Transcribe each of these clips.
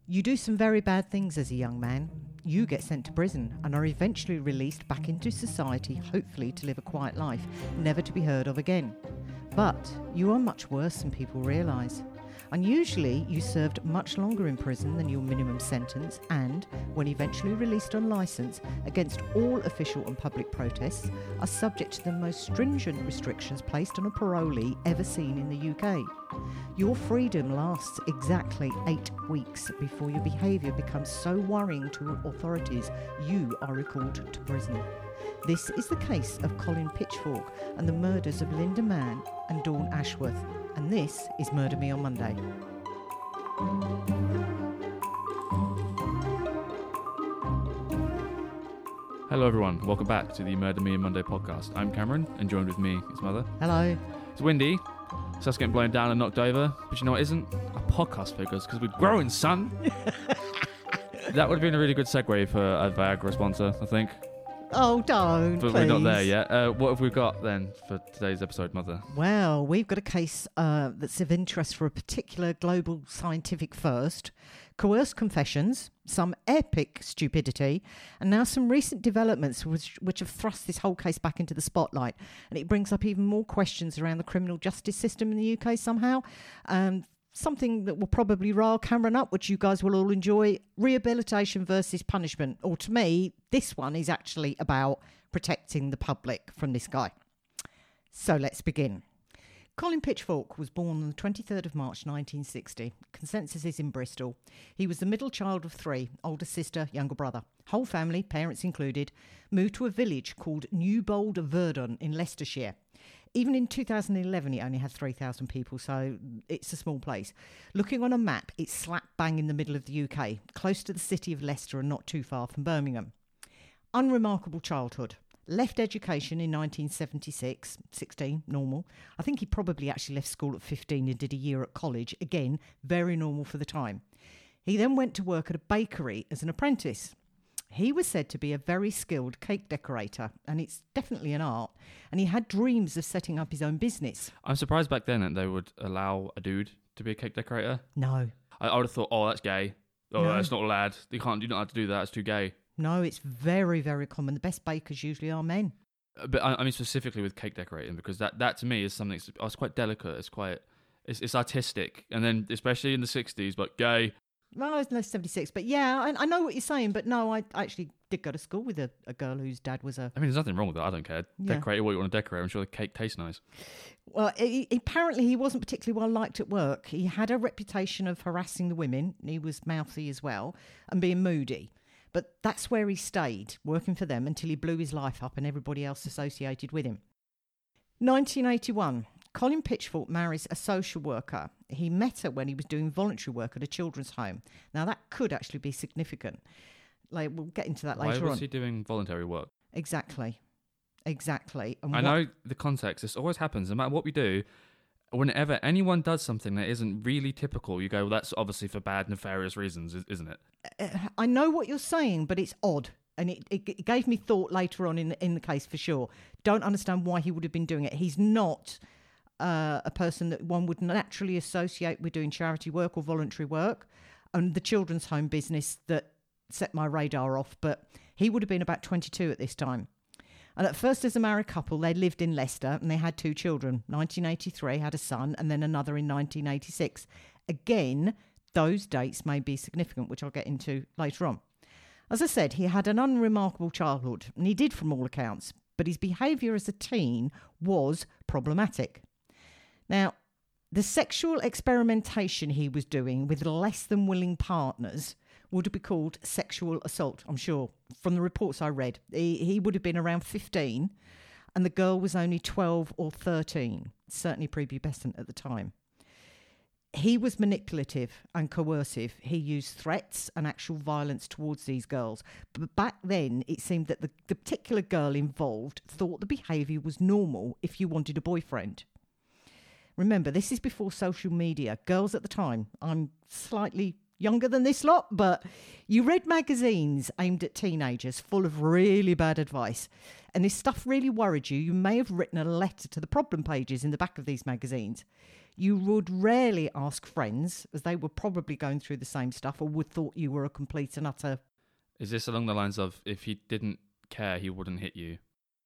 You do some very bad things as a young man. You get sent to prison and are eventually released back into society, hopefully to live a quiet life, never to be heard of again. But you are much worse than people realise. Unusually, you served much longer in prison than your minimum sentence and, when eventually released on licence, against all official and public protests, are subject to the most stringent restrictions placed on a parolee ever seen in the UK. Your freedom lasts exactly 8 weeks before your behaviour becomes so worrying to authorities you are recalled to prison. This is the case of Colin Pitchfork and the murders of Linda Mann and Dawn Ashworth. And this is Murder Me on Monday. Hello everyone, welcome back to the Murder Me on Monday podcast. I'm Cameron, and joined with me is Mother. Hello. It's windy, so it's getting blown down and knocked over, but you know what isn't? Our podcast figures, because we're growing, son! That would have been a really good segue for a Viagra sponsor, I think. Oh, don't, But please. we're not there yet. What have we got then for today's episode, Mother? Well, we've got a case that's of interest for a particular global scientific first, coerced confessions, some epic stupidity, and now some recent developments which have thrust this whole case back into the spotlight. And it brings up even more questions around the criminal justice system in the UK somehow. Something that will probably rile Cameron up, which you guys will all enjoy, rehabilitation versus punishment. Or to me, this one is actually about protecting the public from this guy. So let's begin. Colin Pitchfork was born on the 23rd of March 1960. Consensus is in Bristol. He was the middle child of 3, older sister, younger brother. Whole family, parents included, moved to a village called Newbold Verdon in Leicestershire. Even in 2011, it only had 3,000 people, so it's a small place. Looking on a map, it's slap bang in the middle of the UK, close to the city of Leicester and not too far from Birmingham. Unremarkable childhood. Left education in 1976, 16, normal. I think he probably actually left school at 15 and did a year at college. Again, very normal for the time. He then went to work at a bakery as an apprentice. He was said to be a very skilled cake decorator, and it's definitely an art, and he had dreams of setting up his own business. I'm surprised back then that they would allow a dude to be a cake decorator. No. I would have thought, oh, that's gay. Oh, No. that's not a lad. You don't have to do that, it's too gay. No, it's very, very common. The best bakers usually are men. But I mean specifically with cake decorating, because that to me is something it's quite delicate. It's artistic, and then especially in the 60s, but gay. Well, I was no 76, but yeah, I know what you're saying. But no, I actually did go to school with a girl whose dad was a... I mean, there's nothing wrong with that. I don't care. Yeah. Decorate what you want to decorate. I'm sure the cake tastes nice. Well, apparently he wasn't particularly well liked at work. He had a reputation of harassing the women. He was mouthy as well and being moody. But that's where he stayed, working for them until he blew his life up and everybody else associated with him. 1981. Colin Pitchfork marries a social worker. He met her when he was doing voluntary work at a children's home. Now, that could actually be significant. Like, we'll get into that later on. Why was he doing voluntary work? Exactly. And I know the context. This always happens. No matter what we do, whenever anyone does something that isn't really typical, you go, well, that's obviously for bad, nefarious reasons, isn't it? I know what you're saying, but it's odd. And it gave me thought later on in the case for sure. Don't understand why he would have been doing it. He's not a person that one would naturally associate with doing charity work or voluntary work, and the children's home business that set my radar off. But he would have been about 22 at this time. And at first, as a married couple, they lived in Leicester and they had 2 children. 1983 had a son and then another in 1986. Again, those dates may be significant, which I'll get into later on. As I said, he had an unremarkable childhood, and he did from all accounts, but his behaviour as a teen was problematic. Now, the sexual experimentation he was doing with less than willing partners would be called sexual assault, I'm sure, from the reports I read. He would have been around 15, and the girl was only 12 or 13, certainly prepubescent at the time. He was manipulative and coercive. He used threats and actual violence towards these girls. But back then, it seemed that the particular girl involved thought the behaviour was normal if you wanted a boyfriend. Remember, this is before social media. Girls at the time, I'm slightly younger than this lot, but you read magazines aimed at teenagers full of really bad advice, and this stuff really worried you. You may have written a letter to the problem pages in the back of these magazines. You would rarely ask friends, as they were probably going through the same stuff or would thought you were a complete and utter... Is this along the lines of, if he didn't care, he wouldn't hit you?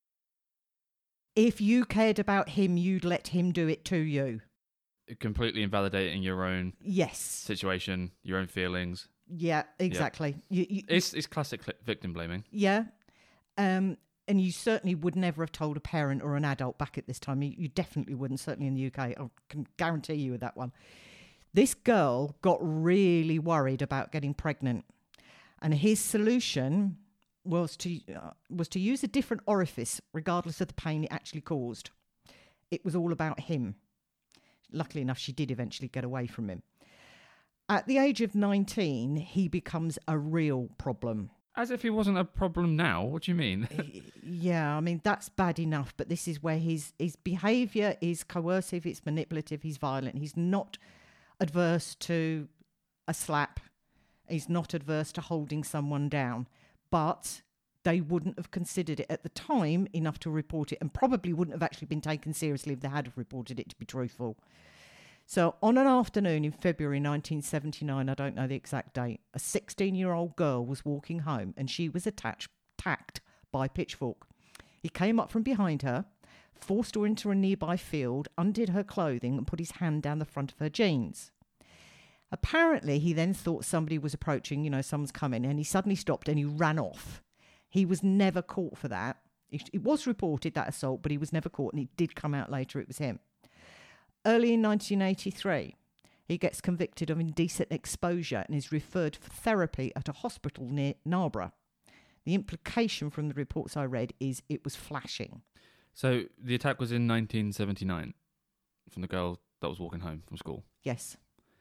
If you cared about him, you'd let him do it to you. Completely invalidating your own Yes. situation, your own feelings. Yeah, exactly. You, It's classic victim blaming. yeah. And you certainly would never have told a parent or an adult back at this time. You definitely wouldn't, certainly in the UK. I can guarantee you with that one. This girl got really worried about getting pregnant. And his solution was to use a different orifice, regardless of the pain it actually caused. It was all about him. Luckily enough, she did eventually get away from him. At the age of 19, he becomes a real problem. As if he wasn't a problem now. What do you mean? Yeah, I mean, that's bad enough, but this is where his behaviour is coercive, it's manipulative, he's violent. He's not adverse to a slap. He's not adverse to holding someone down. But they wouldn't have considered it at the time enough to report it, and probably wouldn't have actually been taken seriously if they had have reported it, to be truthful. So on an afternoon in February 1979, I don't know the exact date, a 16-year-old girl was walking home and she was attacked by Pitchfork. He came up from behind her, forced her into a nearby field, undid her clothing and put his hand down the front of her jeans. Apparently, he then thought somebody was approaching, someone's coming, and he suddenly stopped and he ran off. He was never caught for that. It was reported, that assault, but he was never caught, and it did come out later it was him. Early in 1983, he gets convicted of indecent exposure and is referred for therapy at a hospital near Narborough. The implication from the reports I read is it was flashing. So the attack was in 1979 from the girl that was walking home from school? Yes.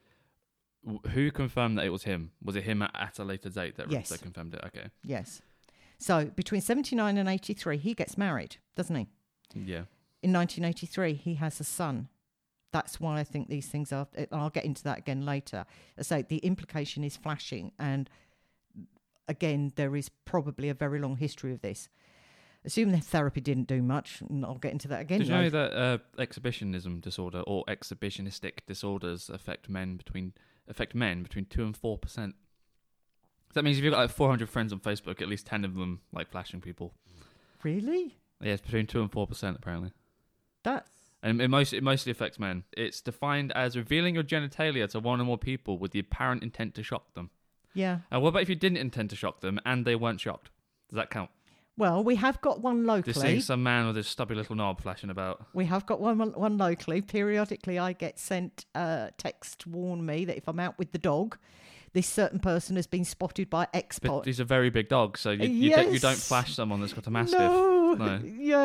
Who confirmed that it was him? Was it him at a later date that confirmed it? Okay. Yes. So between 79 and 83, he gets married, doesn't he? Yeah. In 1983, he has a son. That's why I think these things are... I'll get into that again later. So the implication is flashing. And again, there is probably a very long history of this. Assuming the therapy didn't do much, and I'll get into that again. Did you know that exhibitionism disorder or exhibitionistic disorders affect men between 2 and 4%? That means if you've got 400 friends on Facebook, at least 10 of them like flashing people. Really? Yeah, it's between 2 and 4% apparently. That's... And it mostly affects men. It's defined as revealing your genitalia to one or more people with the apparent intent to shock them. Yeah. What about if you didn't intend to shock them and they weren't shocked? Does that count? Well, we have got one locally. Just seeing some man with his stubby little knob flashing about. We have got one locally. Periodically, I get sent text to warn me that if I'm out with the dog, this certain person has been spotted by But he's a very big dog, so you Yes. don't flash someone that's got a mastiff. No.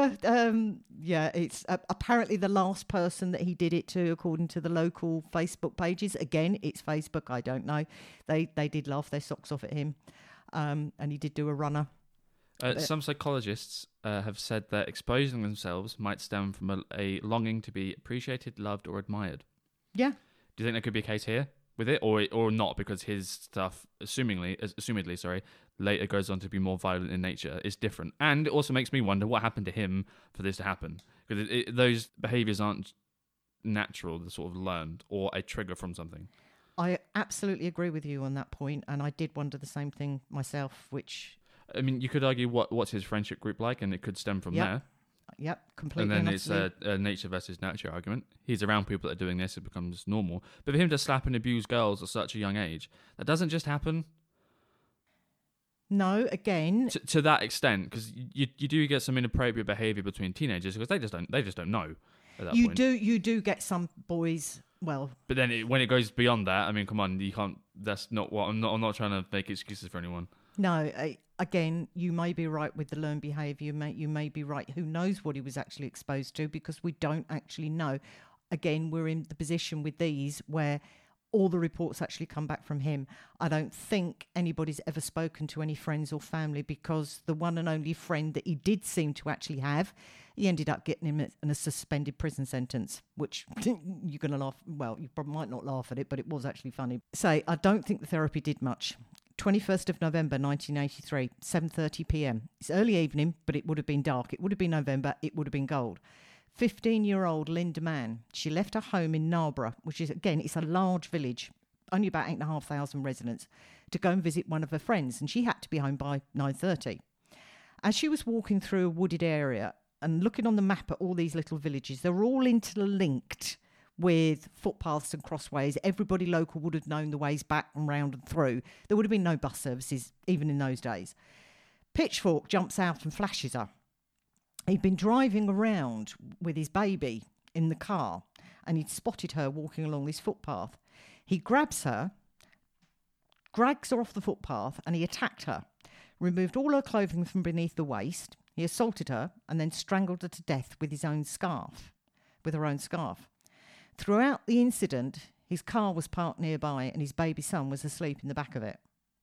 Yeah. It's apparently the last person that he did it to, according to the local Facebook pages. Again, it's Facebook. I don't know. They did laugh their socks off at him, and he did do a runner. Some psychologists have said that exposing themselves might stem from a longing to be appreciated, loved, or admired. Yeah. Do you think there could be a case here with it, or not? Because his stuff, assumedly, later goes on to be more violent in nature. It's different, and it also makes me wonder what happened to him for this to happen. Because those behaviours aren't natural; they're sort of learned or a trigger from something. I absolutely agree with you on that point, and I did wonder the same thing myself. Which, I mean, you could argue what's his friendship group like, and it could stem from there. Yep, completely. And then it's a nature versus nurture argument. He's around people that are doing this, it becomes normal. But for him to slap and abuse girls at such a young age, that doesn't just happen. No, again, to that extent, because you do get some inappropriate behaviour between teenagers because they just don't know at that point. You do get some boys. Well, but then when it goes beyond that, I mean, come on, you can't. That's not what I'm not trying to make excuses for anyone. No, again, you may be right with the learned behaviour. You may be right. Who knows what he was actually exposed to, because we don't actually know. Again, we're in the position with these where all the reports actually come back from him. I don't think anybody's ever spoken to any friends or family, because the one and only friend that he did seem to actually have, he ended up getting him in a suspended prison sentence, which you're going to laugh. Well, you probably might not laugh at it, but it was actually funny. So I don't think the therapy did much. 21st of November 1983, 7:30 p.m. It's early evening, but it would have been dark. It would have been November. It would have been cold. 15-year-old Linda Mann. She left her home in Narborough, which is, again, it's a large village, only about 8,500 residents, to go and visit one of her friends, and she had to be home by 9:30. As she was walking through a wooded area and looking on the map at all these little villages, they're all interlinked with footpaths and crossways. Everybody local would have known the ways back and round and through. There would have been no bus services, even in those days. Pitchfork jumps out and flashes her. He'd been driving around with his baby in the car, and he'd spotted her walking along this footpath. He grabs her, drags her off the footpath, and he attacked her, removed all her clothing from beneath the waist. He assaulted her and then strangled her to death with her own scarf. Throughout the incident, his car was parked nearby and his baby son was asleep in the back of it.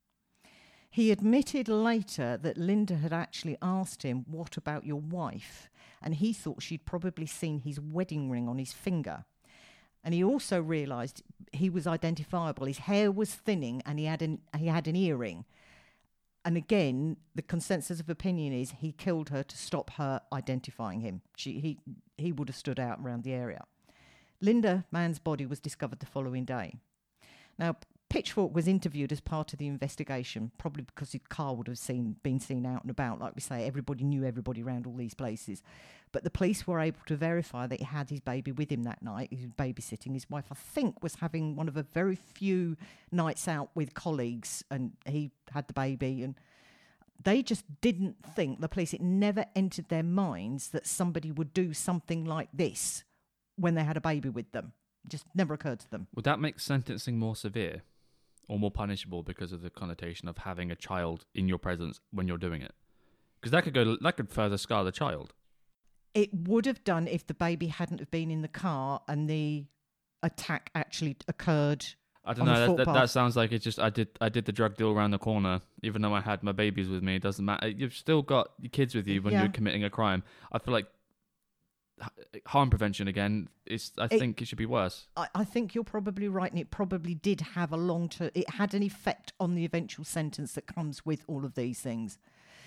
He admitted later that Linda had actually asked him, "What about your wife?" And he thought she'd probably seen his wedding ring on his finger. And he also realised he was identifiable. His hair was thinning and he had an earring. And again, the consensus of opinion is he killed her to stop her identifying him. He would have stood out around the area. Linda Mann's body was discovered the following day. Now, Pitchfork was interviewed as part of the investigation, probably because his car would have been seen out and about. Like we say, everybody knew everybody around all these places. But the police were able to verify that he had his baby with him that night. He was babysitting. His wife, I think, was having one of a very few nights out with colleagues, and he had the baby. And they just didn't think, the police, it never entered their minds that somebody would do something like this when they had a baby with them. It just never occurred to them. Would that make sentencing more severe or more punishable because of the connotation of having a child in your presence when you're doing it? Because that could further scar the child. It would have done if the baby hadn't have been in the car and the attack actually occurred. I don't know. That sounds like it's just I did the drug deal around the corner, even though I had my babies with me. It doesn't matter. You've still got your kids with you when you're committing a crime. I feel like harm prevention again. I think it should be worse. I think you're probably right, and it probably did have a long-term. It had an effect on the eventual sentence that comes with all of these things.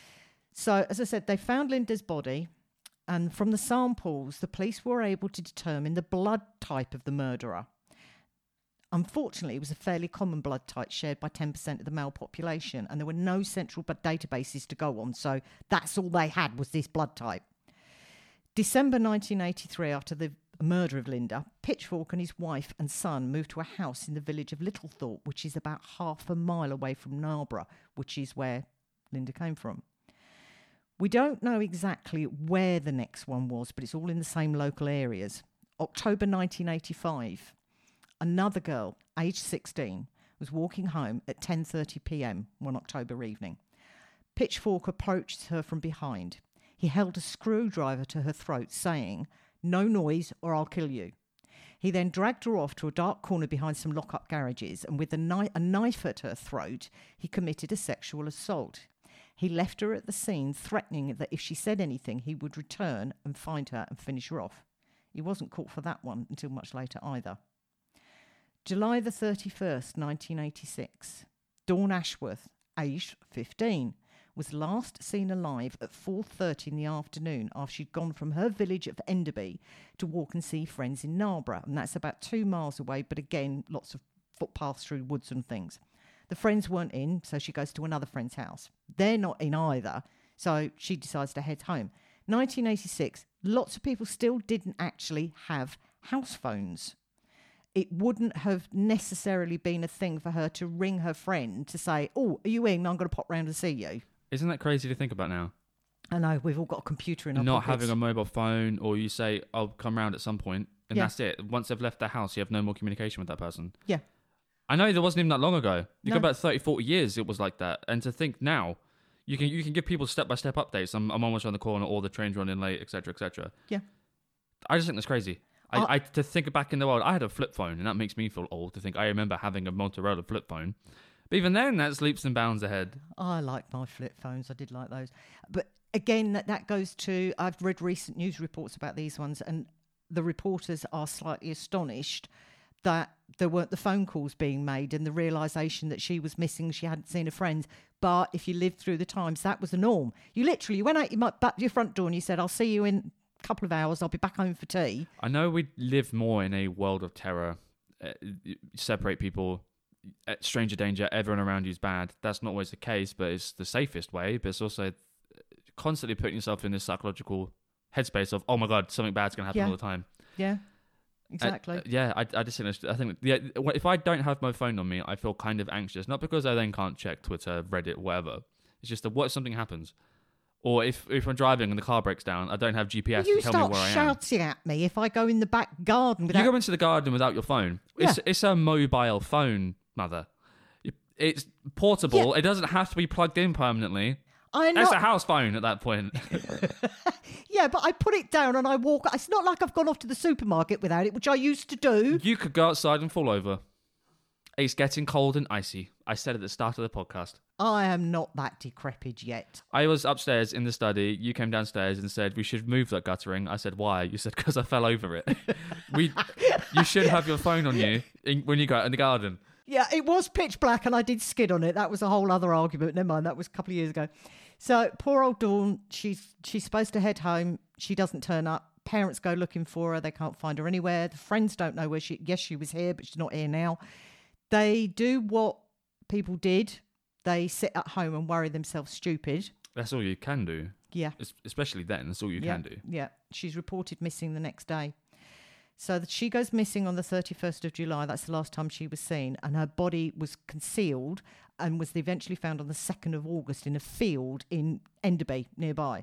So, as I said, they found Linda's body, and from the samples, the police were able to determine the blood type of the murderer. Unfortunately, it was a fairly common blood type shared by 10% of the male population, and there were no central databases to go on, so that's all they had was this blood type. December 1983, after the murder of Linda, Pitchfork and his wife and son moved to a house in the village of Littlethorpe, which is about half a mile away from Narborough, which is where Linda came from. We don't know exactly where the next one was, but it's all in the same local areas. October 1985, another girl, aged 16, was walking home at 10:30 p.m. one October evening. Pitchfork approached her from behind. He held a screwdriver to her throat, saying, "No noise or I'll kill you." He then dragged her off to a dark corner behind some lock-up garages, and with a knife at her throat, he committed a sexual assault. He left her at the scene, threatening that if she said anything, he would return and find her and finish her off. He wasn't caught for that one until much later either. July the 31st, 1986. Dawn Ashworth, aged 15, was last seen alive at 4:30 in the afternoon after she'd gone from her village of Enderby to walk and see friends in Narborough, and that's about 2 miles away, but again, lots of footpaths through woods and things. The friends weren't in, so she goes to another friend's house. They're not in either, so she decides to head home. 1986, lots of people still didn't actually have house phones. It wouldn't have necessarily been a thing for her to ring her friend to say, "Oh, are you in? I'm going to pop round and see you." Isn't that crazy to think about now? I know, we've all got a computer in our Not pockets. having a mobile phone, or you say, "I'll come round at some point," and that's it. Once they've left the house, you have no more communication with that person. Yeah. I know there wasn't even that long ago. You No. go back 30, 40 years, it was like that. And to think now, you can give people step-by-step updates. I'm almost around the corner, or the train's running late, etc., etc. Yeah. I just think that's crazy. To think back in the world, I had a flip phone, and that makes me feel old to think I remember having a Motorola flip phone. But even then, that's leaps and bounds ahead. I like my flip phones. I did like those. But again, that goes to, I've read recent news reports about these ones, and the reporters are slightly astonished that there weren't the phone calls being made and the realisation that she was missing, she hadn't seen her friends. But if you lived through the times, that was the norm. You went out your front door and you said, I'll see you in a couple of hours, I'll be back home for tea. I know we live more in a world of terror. Separate people, stranger danger, everyone around you is bad. That's not always the case, but it's the safest way. But it's also constantly putting yourself in this psychological headspace of, oh my God, something bad's going to happen all the time. Yeah. Exactly. I just think if I don't have my phone on me, I feel kind of anxious. Not because I then can't check Twitter, Reddit, whatever. It's just that what if something happens, or if I'm driving and the car breaks down, I don't have GPS to tell me where I am. You start shouting at me if I go in the back garden without. You go into the garden without your phone. Yeah. It's a mobile phone, mother. It's portable. Yeah. It doesn't have to be plugged in permanently. It's a house phone at that point. Yeah, but I put it down and I walk. It's not like I've gone off to the supermarket without it, which I used to do. You could go outside and fall over. It's getting cold and icy. I said at the start of the podcast. I am not that decrepit yet. I was upstairs in the study. You came downstairs and said, we should move that guttering. I said, why? You said, because I fell over it. You should have your phone on you when you go out in the garden. Yeah, it was pitch black and I did skid on it. That was a whole other argument. Never mind, that was a couple of years ago. So poor old Dawn, she's supposed to head home. She doesn't turn up. Parents go looking for her. They can't find her anywhere. The friends don't know where she was here, but she's not here now. They do what people did. They sit at home and worry themselves stupid. That's all you can do. Yeah. Especially then, that's all you can do. Yeah. She's reported missing the next day. So she goes missing on the 31st of July. That's the last time she was seen. And her body was concealed and was eventually found on the 2nd of August in a field in Enderby nearby.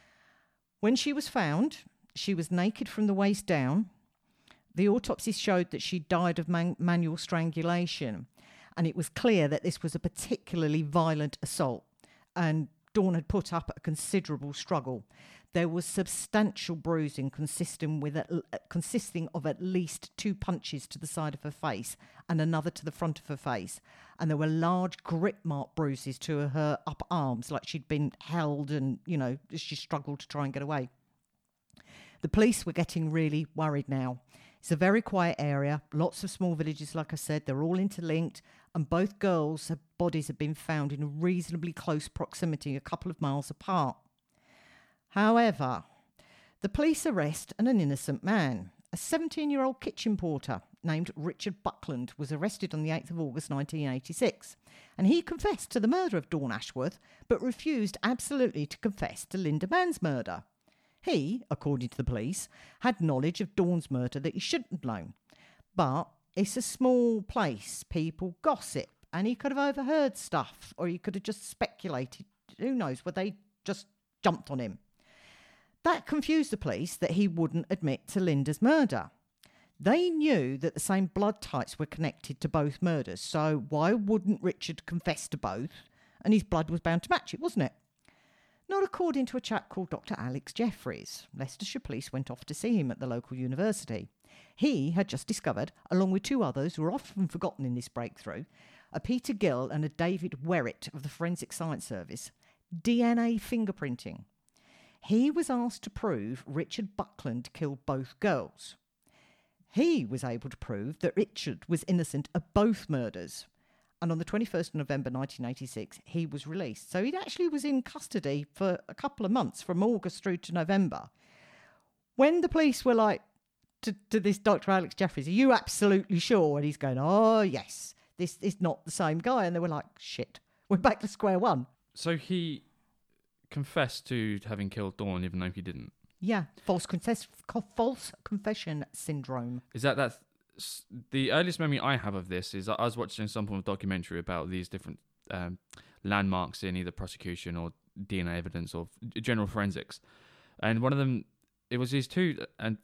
When she was found, she was naked from the waist down. The autopsy showed that she died of manual strangulation. And it was clear that this was a particularly violent assault. And Dawn had put up a considerable struggle. There was substantial bruising consisting of at least 2 punches to the side of her face and another to the front of her face. And there were large grip mark bruises to her upper arms, like she'd been held and, she struggled to try and get away. The police were getting really worried now. It's a very quiet area, lots of small villages, like I said, they're all interlinked, and both girls' bodies had been found in reasonably close proximity, a couple of miles apart. However, the police arrest an innocent man. A 17-year-old kitchen porter named Richard Buckland was arrested on the 8th of August 1986, and he confessed to the murder of Dawn Ashworth, but refused absolutely to confess to Linda Mann's murder. He, according to the police, had knowledge of Dawn's murder that he shouldn't have known. But it's a small place, people gossip, and he could have overheard stuff, or he could have just speculated. Who knows, whether they just jumped on him. That confused the police that he wouldn't admit to Linda's murder. They knew that the same blood types were connected to both murders, so why wouldn't Richard confess to both? And his blood was bound to match it, wasn't it? Not according to a chap called Dr. Alex Jeffries. Leicestershire police went off to see him at the local university. He had just discovered, along with 2 others who are often forgotten in this breakthrough, a Peter Gill and a David Werrett of the Forensic Science Service, DNA fingerprinting. He was asked to prove Richard Buckland killed both girls. He was able to prove that Richard was innocent of both murders. And on the 21st of November 1986, he was released. So he actually was in custody for a couple of months, from August through to November. When the police were like, to this Dr. Alex Jeffries, are you absolutely sure? And he's going, oh, yes, this is not the same guy. And they were like, shit, we're back to square one. So he confessed to having killed Dawn, even though he didn't? Yeah, false confession syndrome. Is that the earliest memory I have of this is I was watching some form of documentary about these different landmarks in either prosecution or DNA evidence or general forensics, and one of them, it was these 2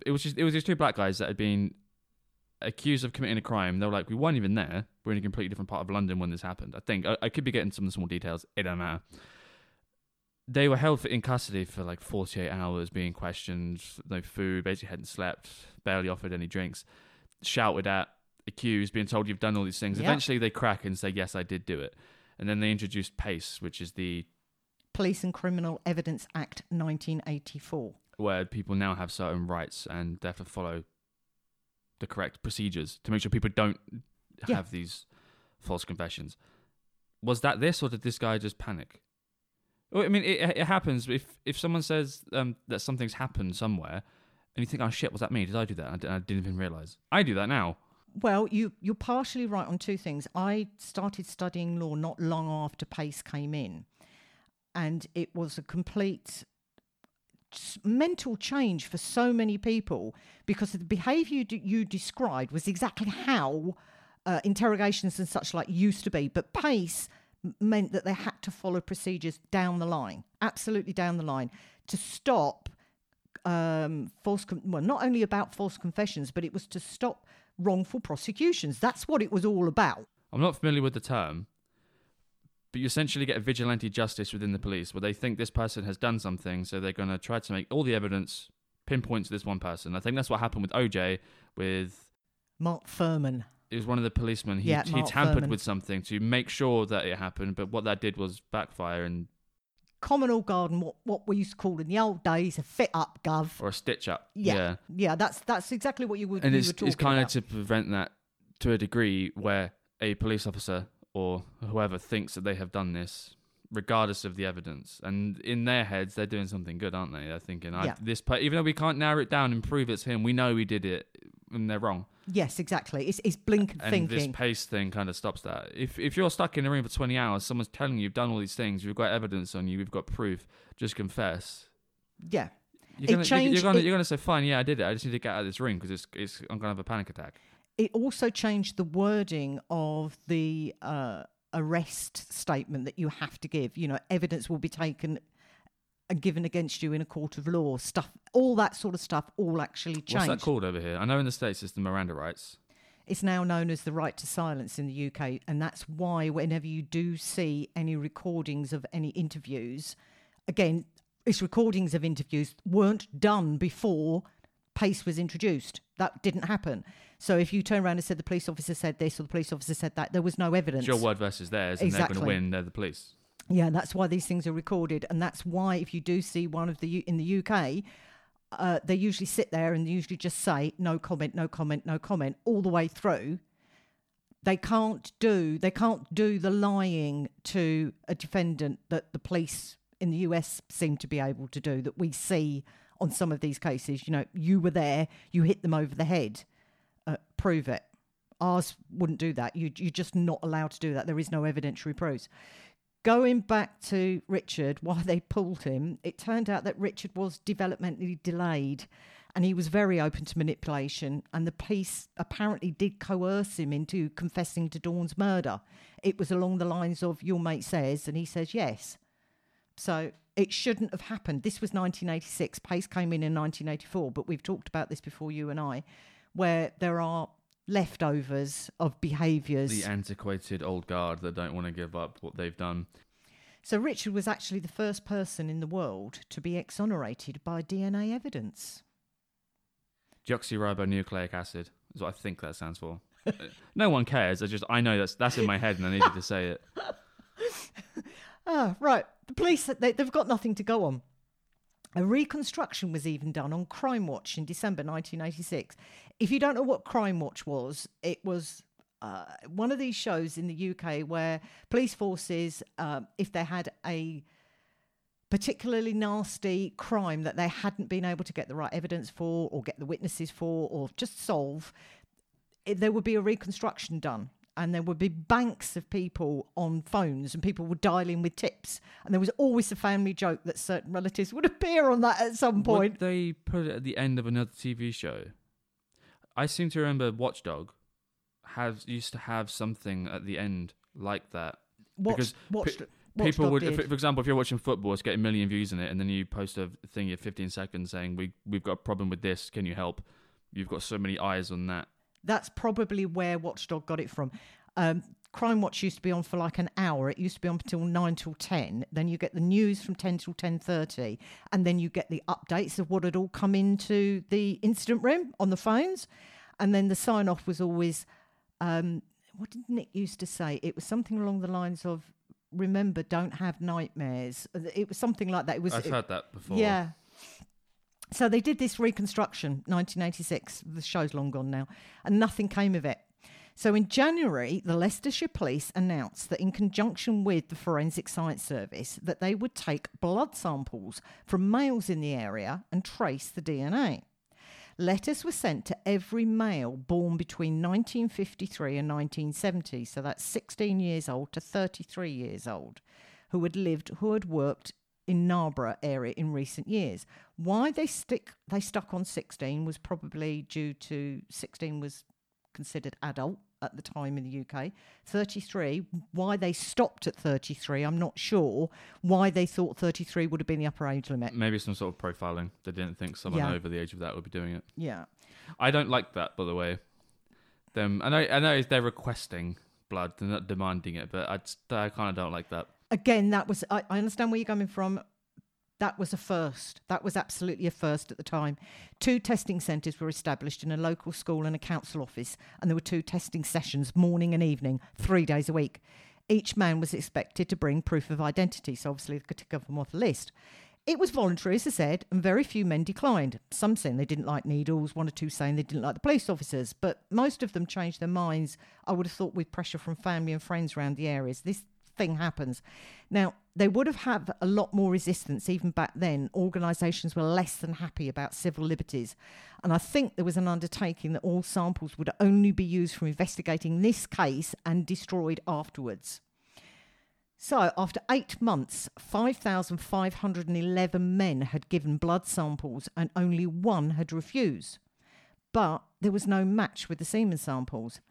black guys that had been accused of committing a crime. They were like, we weren't even there. We're in a completely different part of London when this happened. I think I could be getting some of the small details. It don't matter. They were held in custody for like 48 hours, being questioned, no food, basically hadn't slept, barely offered any drinks, shouted at, accused, being told you've done all these things. Yep. Eventually they crack and say, yes, I did do it. And then they introduced PACE, which is the Police and Criminal Evidence Act 1984. where people now have certain rights and they have to follow the correct procedures to make sure people don't have these false confessions. Was that this, or did this guy just panic? Well, I mean, it happens. If someone says that something's happened somewhere, and you think, oh shit, what's that mean? Did I do that? I didn't even realise. I do that now. Well, you're partially right on two things. I started studying law not long after PACE came in, and it was a complete mental change for so many people because the behaviour you described was exactly how interrogations and such like used to be. But PACE meant that they had to follow procedures down the line, absolutely down the line, to stop not only about false confessions, but it was to stop wrongful prosecutions. That's what it was all about. I'm not familiar with the term, but you essentially get a vigilante justice within the police where they think this person has done something, so they're going to try to make all the evidence pinpoint to this one person. I think that's what happened with OJ, with Mark Furman. It was one of the policemen. He tampered Furman. with something to make sure that it happened, but what that did was backfire and... Communal garden, what we used to call in the old days a fit up, gov. Or a stitch up. Yeah, that's exactly what you were And talking it's kind about. of to prevent that to a degree where a police officer or whoever thinks that they have done this, regardless of the evidence. And in their heads, they're doing something good, aren't they? They're thinking, even though we can't narrow it down and prove it's him, we know he did it, and they're wrong. Yes, exactly. It's blinkered And thinking. this PACE thing kind of stops that. If you're stuck in a room for 20 hours, someone's telling you you've done all these things, you've got evidence on you, we've got proof, just confess. Yeah. You're gonna say, fine, yeah, I did it. I just need to get out of this room because I'm gonna have a panic attack. It also changed the wording of the arrest statement that you have to give. You know, evidence will be taken and given against you in a court of law. Stuff, all that sort of stuff, all actually changed. What's that called over here? I know in the States it's the Miranda rights. It's now known as the right to silence in the UK, and that's why whenever you do see any recordings of any interviews, again, it's recordings of interviews weren't done before PACE was introduced. That didn't happen. So if you turn around and said the police officer said this or the police officer said that, there was no evidence. It's your word versus theirs, and Exactly. they're going to win. They're the police. Yeah, that's why these things are recorded, and that's why if you do see one of in the UK, they usually sit there and usually just say no comment, no comment, no comment all the way through. They can't do the lying to a defendant that the police in the US seem to be able to do, that we see on some of these cases. You know, you were there, you hit them over the head, prove it. Ours wouldn't do that. You're just not allowed to do that. There is no evidentiary proofs. Going back to Richard, why they pulled him, it turned out that Richard was developmentally delayed and he was very open to manipulation, and the police apparently did coerce him into confessing to Dawn's murder. It was along the lines of, your mate says, and he says yes. So it shouldn't have happened. This was 1986. PACE came in 1984, but we've talked about this before, you and I, where there are leftovers of behaviours. The antiquated old guard that don't want to give up what they've done. So Richard was actually the first person in the world to be exonerated by DNA evidence. Deoxyribonucleic acid is what I think that stands for. No one cares. I know that's in my head and I needed to say it. Right. The police, they've got nothing to go on. A reconstruction was even done on Crime Watch in December 1986. If you don't know what Crime Watch was, it was one of these shows in the UK where police forces, if they had a particularly nasty crime that they hadn't been able to get the right evidence for or get the witnesses for or just solve, there would be a reconstruction done. And there would be banks of people on phones and people would dial in with tips. And there was always a family joke that certain relatives would appear on that at some point. Would they put it at the end of another TV show? I seem to remember Watchdog used to have something at the end like that. People would, for example, if you're watching football, it's getting 1 million views in it, and then you post a thing of 15 seconds saying, we've got a problem with this, can you help? You've got so many eyes on that. That's probably where Watchdog got it from. Crime Watch used to be on for like an hour. It used to be on until 9 till 10. Then you get the news from 10 till 10:30. And then you get the updates of what had all come into the incident room on the phones. And then the sign-off was always, what did Nick used to say? It was something along the lines of, remember, don't have nightmares. It was something like that. I've heard that before. Yeah. So they did this reconstruction, 1986. The show's long gone now. And nothing came of it. So in January, the Leicestershire Police announced that in conjunction with the Forensic Science Service, that they would take blood samples from males in the area and trace the DNA. Letters were sent to every male born between 1953 and 1970, so that's 16 years old to 33 years old, who had worked in Narborough area in recent years. Why they stuck on 16 was probably due to 16 was considered adult at the time in the UK. 33, why they stopped at 33, I'm not sure. Why they thought 33 would have been the upper age limit. Maybe some sort of profiling. They didn't think someone over the age of that would be doing it. Yeah. I don't like that, by the way. I know they're requesting blood, they're not demanding it, but I kind of don't like that. Again, that was, I understand where you're coming from. That was a first. That was absolutely a first at the time. 2 testing centres were established in a local school and a council office, and there were 2 testing sessions, morning and evening, 3 days a week. Each man was expected to bring proof of identity, so obviously they could tick them off the list. It was voluntary, as I said, and very few men declined. Some saying they didn't like needles, 1 or 2 saying they didn't like the police officers, but most of them changed their minds, I would have thought, with pressure from family and friends around the areas. This thing happens. Now, they would have had a lot more resistance even back then. Organisations were less than happy about civil liberties. And I think there was an undertaking that all samples would only be used for investigating this case and destroyed afterwards. So, after 8 months, 5,511 men had given blood samples and only 1 had refused. But there was no match with the semen samples.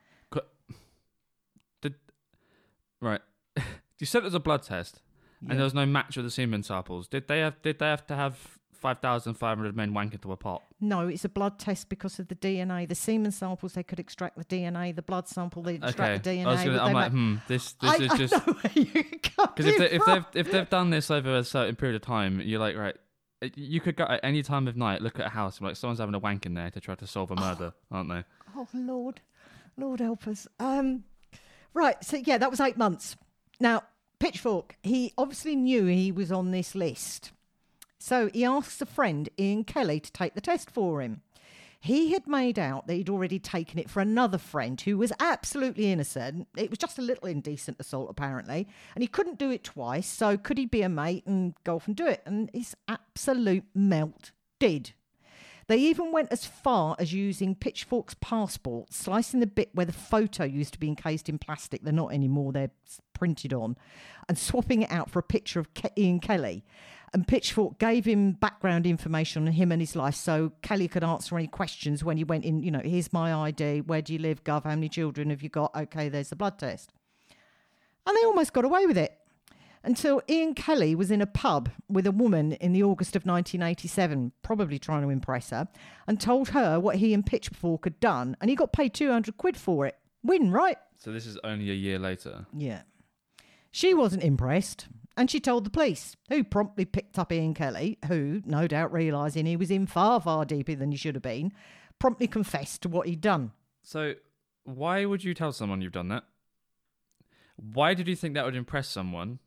Right. You said it was a blood test, and there was no match with the semen samples. Did they have to have 5,500 men wank into a pot? No, it's a blood test because of the DNA. The semen samples, they could extract the DNA. The blood sample, they extract the DNA. I'm like, this is just because if they've done this over a certain period of time, you're like, right. You could go at any time of night, look at a house, and like someone's having a wank in there to try to solve a murder, aren't they? Oh Lord help us. Right, so yeah, that was 8 months. Now, Pitchfork, he obviously knew he was on this list. So he asks a friend, Ian Kelly, to take the test for him. He had made out that he'd already taken it for another friend who was absolutely innocent. It was just a little indecent assault, apparently. And he couldn't do it twice, so could he be a mate and go off and do it? And his absolute melt did. They even went as far as using Pitchfork's passport, slicing the bit where the photo used to be encased in plastic. They're not anymore, they're printed on, and swapping it out for a picture of Ian Kelly. And Pitchfork gave him background information on him and his life, so Kelly could answer any questions when he went in, here's my ID, where do you live, Gov, how many children have you got? Okay, there's the blood test. And they almost got away with it. Until Ian Kelly was in a pub with a woman in the August of 1987, probably trying to impress her, and told her what he and Pitchfork had done, and he got paid 200 quid for it. Win, right? So this is only a year later. Yeah. She wasn't impressed, and she told the police, who promptly picked up Ian Kelly, who, no doubt realising he was in far, far deeper than he should have been, promptly confessed to what he'd done. So why would you tell someone you've done that? Why did you think that would impress someone?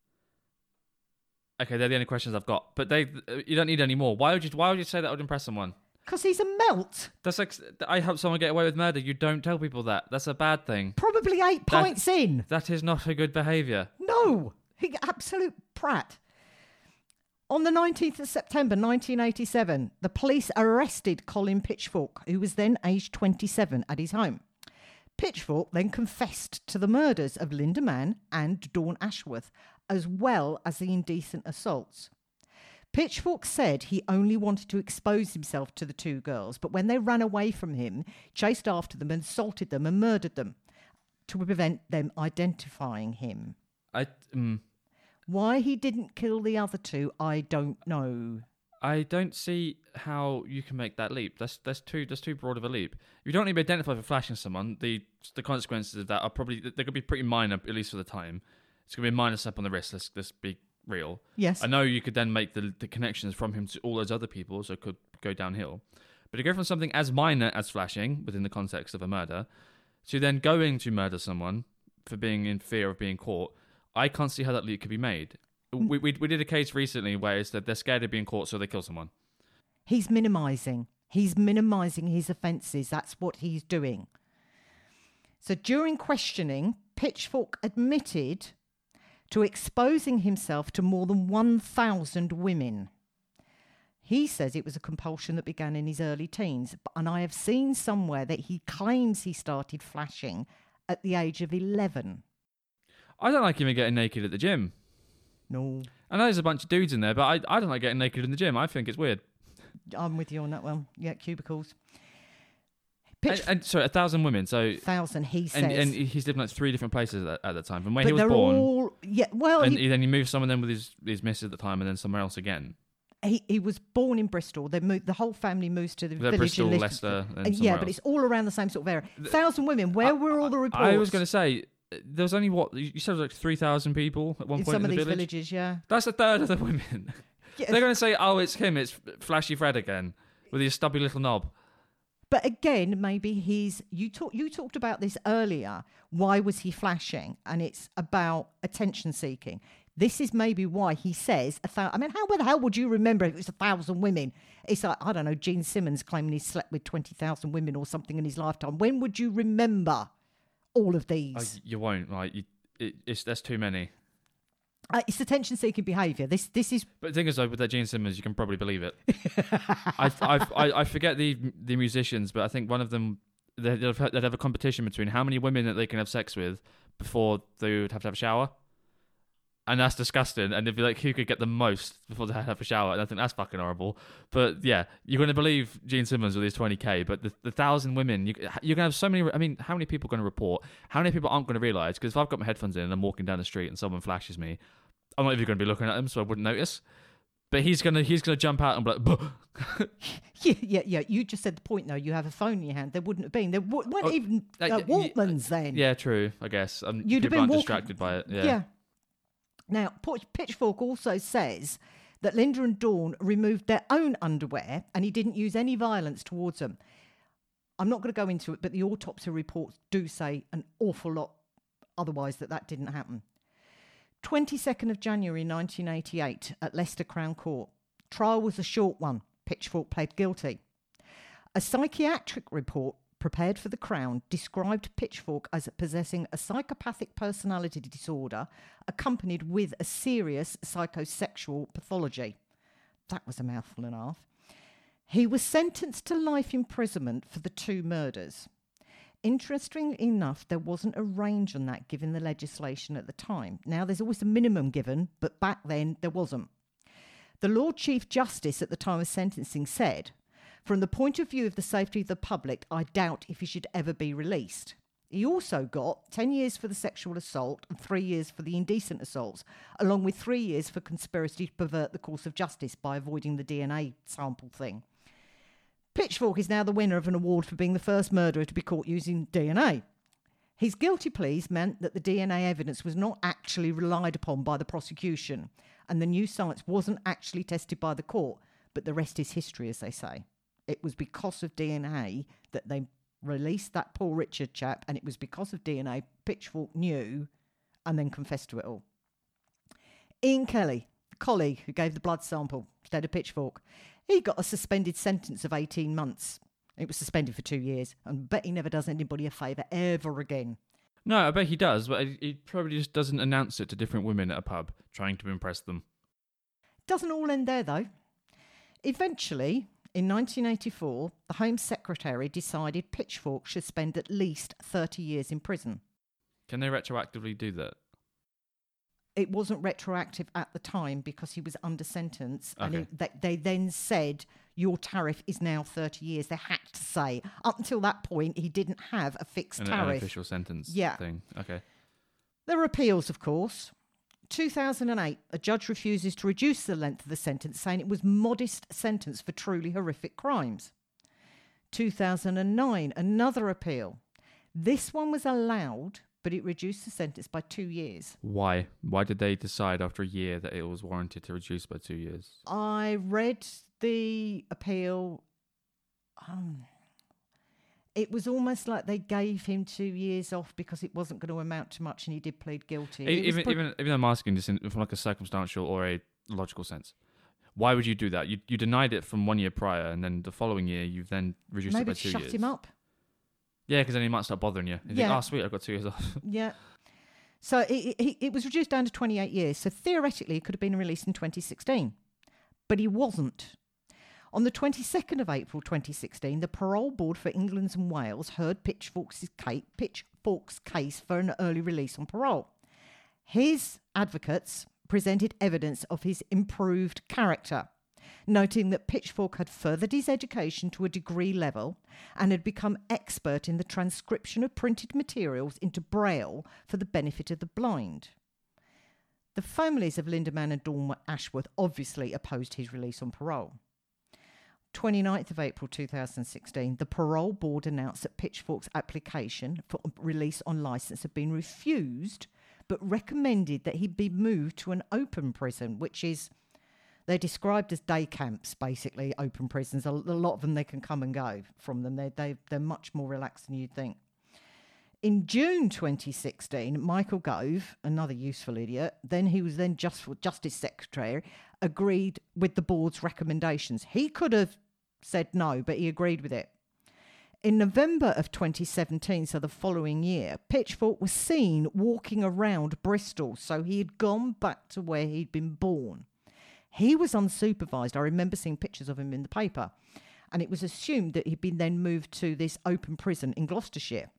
Okay, they're the only questions I've got, but you don't need any more. Why would you say that would impress someone? Because he's a melt. That's like, I help someone get away with murder. You don't tell people that. That's a bad thing. Probably 8 pints in. That is not a good behaviour. No, he absolute prat. On the 19th of September 1987, the police arrested Colin Pitchfork, who was then aged 27, at his home. Pitchfork then confessed to the murders of Linda Mann and Dawn Ashworth, as well as the indecent assaults. Pitchfork said he only wanted to expose himself to the 2 girls, but when they ran away from him, chased after them and assaulted them and murdered them to prevent them identifying him. Why he didn't kill the other 2, I don't know. I don't see how you can make that leap. That's too broad of a leap. If you don't need to be identified for flashing someone, the consequences of that are probably they could be pretty minor, at least for the time. It's gonna be a minor slap on the wrist. Let's be real. Yes. I know you could then make the connections from him to all those other people, so it could go downhill. But to go from something as minor as flashing within the context of a murder to then going to murder someone for being in fear of being caught, I can't see how that leap could be made. We did a case recently where it's that they're scared of being caught, so they kill someone. He's minimising. He's minimising his offences. That's what he's doing. So during questioning, Pitchfork admitted to exposing himself to more than 1,000 women. He says it was a compulsion that began in his early teens, and I have seen somewhere that he claims he started flashing at the age of 11. I don't like even getting naked at the gym. No. I know there's a bunch of dudes in there, but I don't like getting naked in the gym. I think it's weird. I'm with you on that one. Yeah, cubicles. And sorry, 1,000 women. So 1,000, he says. And he's living like 3 different places at the time. From when but he was they're born. all, yeah, well, and then he moved some of them with his missus at the time, and then somewhere else again. He was born in Bristol. They moved. The whole family moves to the village Bristol, in Leicester, and yeah, else. but it's all around the same sort of area. 1,000 women. Where were all the reports? I was going to say there was only you said it was like 3,000 people at one in point some in of the these village. villages. Yeah, that's a third of the women. Yeah. They're going to say, "Oh, it's him. It's Flashy Fred again with his stubby little knob." But again, maybe you talked about this earlier. Why was he flashing? And it's about attention seeking. This is maybe why he says, I mean, how the hell would you remember if it was 1,000 women? It's like, I don't know, Gene Simmons claiming he slept with 20,000 women or something in his lifetime. When would you remember all of these? You won't, right? That's too many. It's attention-seeking behaviour. This is. But the thing is, though, with that Gene Simmons, you can probably believe it. I forget the musicians, but I think one of them they'd have a competition between how many women that they can have sex with before they would have to have a shower, and that's disgusting. And they'd be like, who could get the most before they have a shower? And I think that's fucking horrible. But yeah, you're going to believe Gene Simmons with his 20k, but the 1,000 women, you're going to have so many. I mean, how many people are going to report? How many people aren't going to realise? Because if I've got my headphones in and I'm walking down the street and someone flashes me, I'm not even going to be looking at them, so I wouldn't notice. But he's gonna jump out and be like, Buh. yeah. You just said the point, though. You have a phone in your hand. There wouldn't have been. There weren't even Walkmans then. Yeah, true. I guess You'd have people been aren't distracted by it. Yeah. Now, Pitchfork also says that Linda and Dawn removed their own underwear, and he didn't use any violence towards them. I'm not going to go into it, but the autopsy reports do say an awful lot otherwise that didn't happen. 22nd of January 1988 at Leicester Crown Court. Trial was a short one. Pitchfork pled guilty. A psychiatric report prepared for the Crown described Pitchfork as possessing a psychopathic personality disorder accompanied with a serious psychosexual pathology. That was a mouthful and a half. He was sentenced to life imprisonment for the 2 murders. Interestingly enough, there wasn't a range on that given the legislation at the time. Now, there's always a minimum given, but back then there wasn't. The Lord Chief Justice at the time of sentencing said, from the point of view of the safety of the public, I doubt if he should ever be released. He also got 10 years for the sexual assault and 3 years for the indecent assaults, along with 3 years for conspiracy to pervert the course of justice by avoiding the DNA sample thing. Pitchfork is now the winner of an award for being the first murderer to be caught using DNA. His guilty pleas meant that the DNA evidence was not actually relied upon by the prosecution, and the new science wasn't actually tested by the court, but the rest is history, as they say. It was because of DNA that they released that Paul Richard chap, and it was because of DNA Pitchfork knew and then confessed to it all. Ian Kelly, the colleague who gave the blood sample instead of Pitchfork, he got a suspended sentence of 18 months. It was suspended for 2 years, and I bet he never does anybody a favour ever again. No, I bet he does, but he probably just doesn't announce it to different women at a pub, trying to impress them. Doesn't all end there, though. Eventually, in 1984, the Home Secretary decided Pitchfork should spend at least 30 years in prison. Can they retroactively do that? It wasn't retroactive at the time because he was under sentence. Okay. And they then said, your tariff is now 30 years. They had to say. Up until that point, he didn't have a fixed tariff. An official sentence thing. Okay. There are appeals, of course. 2008, a judge refuses to reduce the length of the sentence, saying it was modest sentence for truly horrific crimes. 2009, another appeal. This one was allowed, but it reduced the sentence by 2 years. Why? Why did they decide after a year that it was warranted to reduce by 2 years? I read the appeal. It was almost like they gave him 2 years off because it wasn't going to amount to much, and he did plead guilty. Even though I'm asking this from like a circumstantial or a logical sense, why would you do that? You denied it from 1 year prior, and then the following year you've then reduced it by 2 years. Maybe shut him up. Yeah, because then he might start bothering you. You think, sweet, I've got 2 years off. Yeah. So it was reduced down to 28 years. So theoretically, he could have been released in 2016. But he wasn't. On the 22nd of April 2016, the Parole Board for England and Wales heard Pitchfork's case for an early release on parole. His advocates presented evidence of his improved character, noting that Pitchfork had furthered his education to a degree level and had become expert in the transcription of printed materials into Braille for the benefit of the blind. The families of Linda Mann and Dawn Ashworth obviously opposed his release on parole. 29th of April 2016, the Parole Board announced that Pitchfork's application for release on licence had been refused, but recommended that he be moved to an open prison, which is, they're described as day camps, basically, open prisons. A lot of them, they can come and go from them. They're much more relaxed than you'd think. In June 2016, Michael Gove, another useful idiot, he was Justice Secretary, agreed with the board's recommendations. He could have said no, but he agreed with it. In November of 2017, so the following year, Pitchfork was seen walking around Bristol, so he had gone back to where he'd been born. He was unsupervised. I remember seeing pictures of him in the paper, and it was assumed that he'd been then moved to this open prison in Gloucestershire.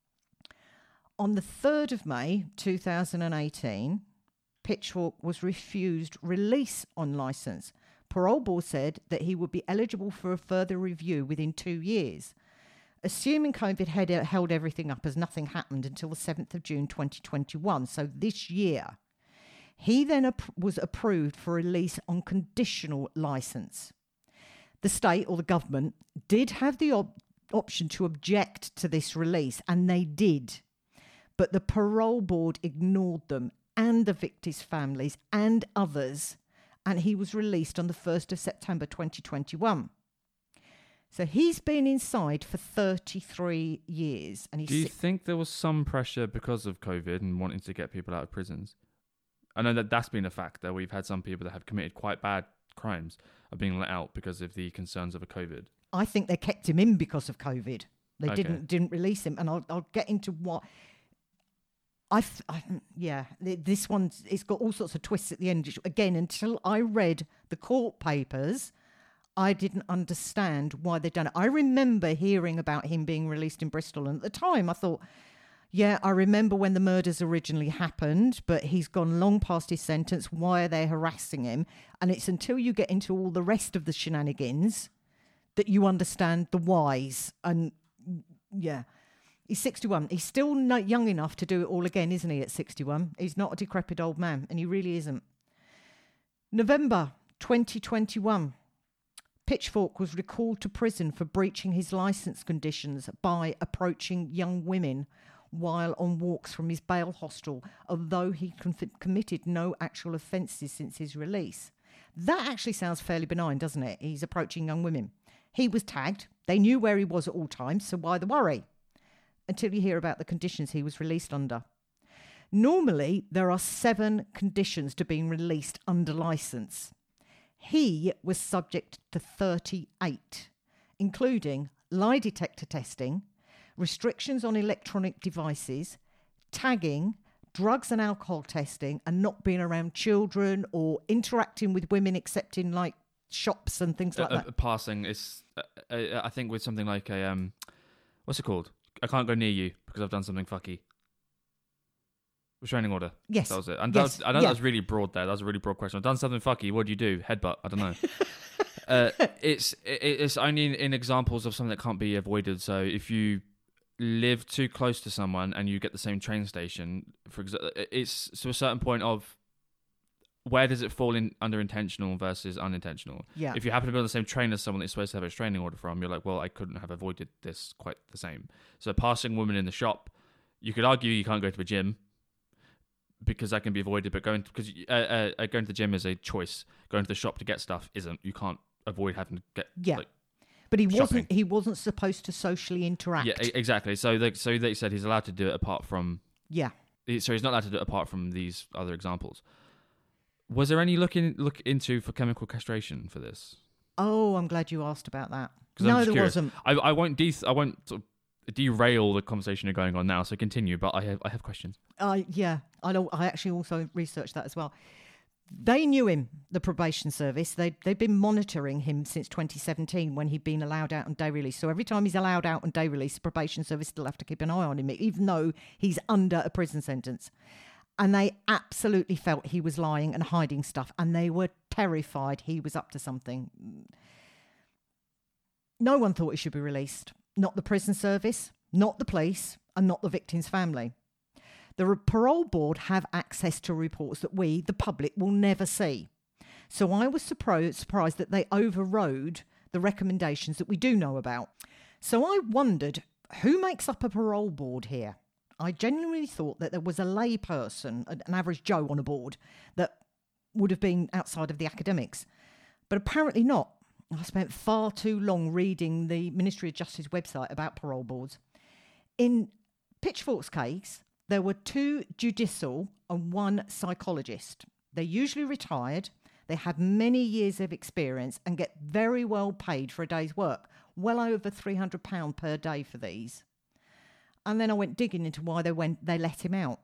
On the 3rd of May 2018, Pitchfork was refused release on licence. Parole Board said that he would be eligible for a further review within 2 years. Assuming COVID had held everything up as nothing happened until the 7th of June 2021, so this year, he then was approved for release on conditional licence. The state or the government did have the option to object to this release, and they did. But the Parole Board ignored them and the victims' families and others, and he was released on the 1st of September 2021. So he's been inside for 33 years. And Do you think there was some pressure because of COVID and wanting to get people out of prisons? I know that's been a factor. We've had some people that have committed quite bad crimes are being let out because of the concerns of a COVID. I think they kept him in because of COVID. They didn't release him, and I'll get into what. This one's, it's got all sorts of twists at the end. Again, until I read the court papers, I didn't understand why they'd done it. I remember hearing about him being released in Bristol, and at the time I thought, yeah, I remember when the murders originally happened, but he's gone long past his sentence. Why are they harassing him? And it's until you get into all the rest of the shenanigans that you understand the whys. And yeah. He's 61. He's still not young enough to do it all again, isn't he, at 61? He's not a decrepit old man, and he really isn't. November 2021. Pitchfork was recalled to prison for breaching his licence conditions by approaching young women while on walks from his bail hostel, although he committed no actual offences since his release. That actually sounds fairly benign, doesn't it? He's approaching young women. He was tagged. They knew where he was at all times, so why the worry? Until you hear about the conditions he was released under. Normally, there are 7 conditions to being released under licence. He was subject to 38, including lie detector testing, restrictions on electronic devices, tagging, drugs and alcohol testing, and not being around children or interacting with women except in like shops and things like that. Passing is, I think, with something like a what's it called? I can't go near you because I've done something fucky. Restraining order. Yes. That was it. And yes. that was really broad there. That was a really broad question. I've done something fucky. What do you do? Headbutt. I don't know. It's only in examples of something that can't be avoided. So if you live too close to someone and you get the same train station, for example, it's to a certain point of where does it fall in under intentional versus unintentional? Yeah. If you happen to be on the same train as someone that you're supposed to have a restraining order from, you're like, well, I couldn't have avoided this quite the same. So passing a woman in the shop, you could argue you can't go to a gym because that can be avoided, but going to the gym is a choice. Going to the shop to get stuff isn't. You can't avoid having to get but shopping. He wasn't supposed to socially interact. Yeah, exactly. So they said he's allowed to do it apart from. Yeah. So he's not allowed to do it apart from these other examples. Was there any look into for chemical castration for this? Oh, I'm glad you asked about that. No, there curious. Wasn't. I won't sort of derail the conversation you're going on now, so continue. But I have questions. Yeah, I actually also researched that as well. They knew him, the probation service. They've been monitoring him since 2017 when he'd been allowed out on day release. So every time he's allowed out on day release, the probation service still have to keep an eye on him, even though he's under a prison sentence. And they absolutely felt he was lying and hiding stuff, and they were terrified he was up to something. No one thought he should be released. Not the prison service, not the police, and not the victim's family. The parole board have access to reports that we, the public, will never see. So I was surprised that they overrode the recommendations that we do know about. So I wondered, who makes up a parole board here? I genuinely thought that there was a lay person, an average Joe on a board, that would have been outside of the academics. But apparently not. I spent far too long reading the Ministry of Justice website about parole boards. In Pitchfork's case, there were 2 judicial and 1 psychologist. They're usually retired. They have many years of experience and get very well paid for a day's work, well over £300 per day for these. And then I went digging into why they let him out.